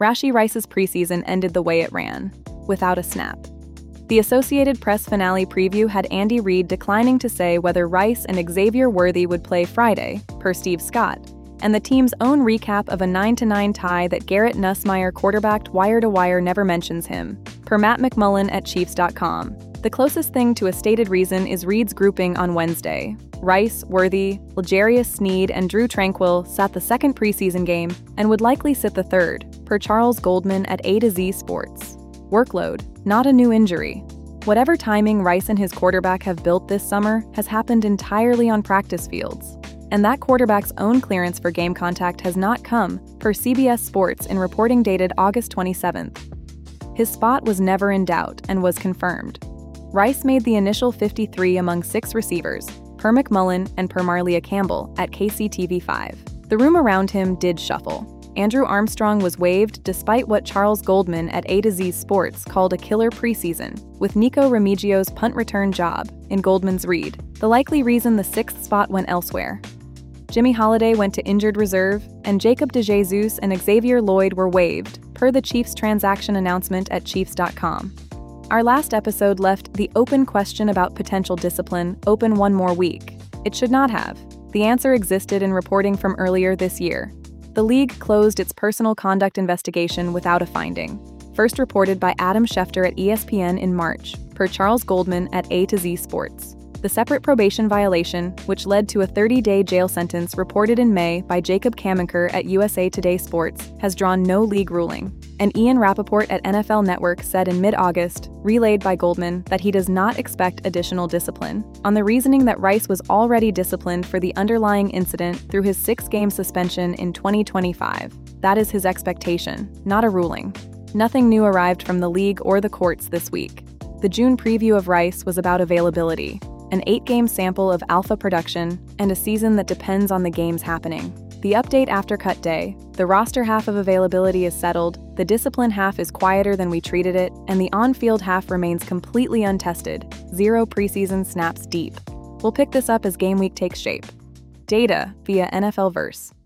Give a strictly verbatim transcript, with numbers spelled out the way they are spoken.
Rashee Rice's preseason ended the way it ran, without a snap. The Associated Press finale preview had Andy Reid declining to say whether Rice and Xavier Worthy would play Friday, per Steve Scott, and the team's own recap of a nine to nine tie that Garrett Nussmeier quarterbacked wire to wire never mentions him, per Matt McMullen at Chiefs dot com. The closest thing to a stated reason is Reid's grouping on Wednesday. Rice, Worthy, L'Jarius Sneed, and Drue Tranquill sat the second preseason game and would likely sit the third, per Charles Goldman at A to Z Sports. Workload, not a new injury. Whatever timing Rice and his quarterback have built this summer has happened entirely on practice fields. And that quarterback's own clearance for game contact has not come, per C B S Sports in reporting dated August twenty-seventh. His spot was never in doubt and was confirmed. Rice made the initial fifty-three among six receivers, per McMullen and per Marlia Campbell at K C T V five. The room around him did shuffle. Andrew Armstrong was waived despite what Charles Goldman at A to Z Sports called a killer preseason, with Nico Remigio's punt return job, in Goldman's read, the likely reason the sixth spot went elsewhere. Jimmy Holiday went to injured reserve, and Jacob DeJesus and Xavier Lloyd were waived, per the Chiefs transaction announcement at Chiefs dot com. Our last episode left the open question about potential discipline open one more week. It should not have. The answer existed in reporting from earlier this year. The league closed its personal conduct investigation without a finding, first reported by Adam Schefter at E S P N in March, per Charles Goldman at A to Z Sports. The separate probation violation, which led to a thirty-day jail sentence reported in May by Jacob Kamenker at U S A Today Sports, has drawn no league ruling. And Ian Rappaport at N F L Network said in mid-August, relayed by Goldman, that he does not expect additional discipline, on the reasoning that Rice was already disciplined for the underlying incident through his six-game suspension in twenty twenty-five. That is his expectation, not a ruling. Nothing new arrived from the league or the courts this week. The June preview of Rice was about availability, an eight-game sample of alpha production, and a season that depends on the games happening. The update after cut day: the roster half of availability is settled, the discipline half is quieter than we treated it, and the on-field half remains completely untested, zero preseason snaps deep. We'll pick this up as game week takes shape. Data via N F L Verse.